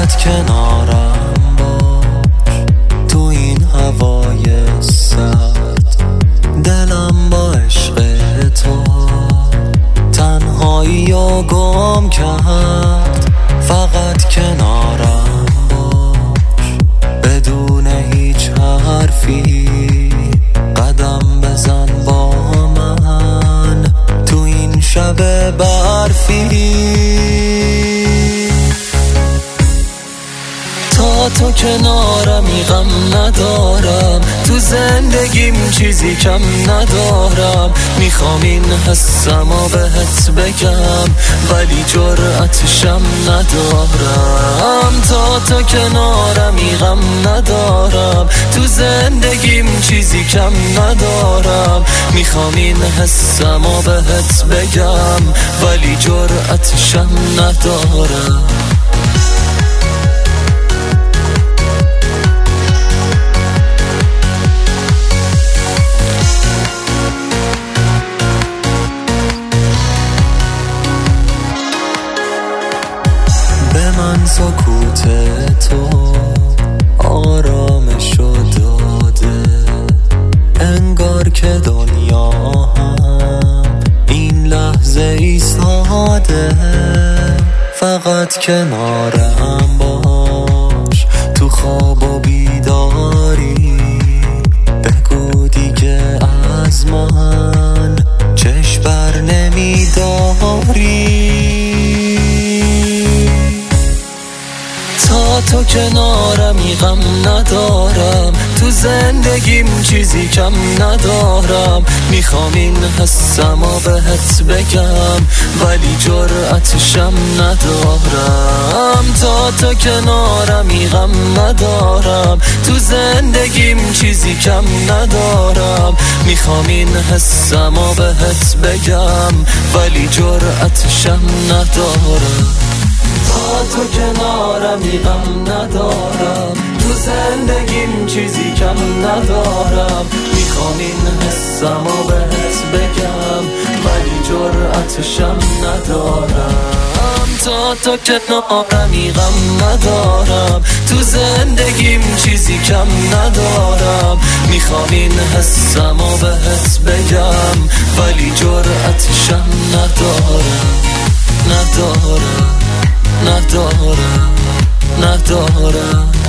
فقط کنارم باش تو این هوای سرد. دلم با عشق تو تنهایی و گم کرد. فقط کنارم باش بدون هیچ حرفی، قدم بزن با من تو این شب برفی. تا تو کنارمی غم ندارم، تو زندگیم چیزی کم ندارم. میخوام این حسمو بهت بگم ولی جرأتشم ندارم. تا تو کنارمی غم ندارم، تو زندگیم چیزی کم ندارم. میخوام این حسمو بهت بگم ولی جرأتشم ندارم. به من سکوت تو آرامشو داده، انگار که دنیا هم این لحظه ایستاده. فقط کنارم باش تو خواب و بیداری، بگو دیگه از من چشم بر نمیداری. تا تو کنارمی غم ندارم، تو زندگیم چیزی کم ندارم. میخوام این حسمو بهت بگم ولی جرأتشم ندارم. تا تو کنارمی غم ندارم، تو زندگیم چیزی کم ندارم. میخوام این حسمو بهت بگم ولی جرأتشم ندارم. تا تو کنارمی غم ندارم، تو زندگیم چیزی کم ندارم. میخوام این حسمو بهت بگم ولی جرأتشم ندارم. تا تو کنارمی غم ندارم، تو زندگیم چیزی کم ندارم. میخوام این حسمو بهت بگم ولی جرأتشم ندارم. ندارم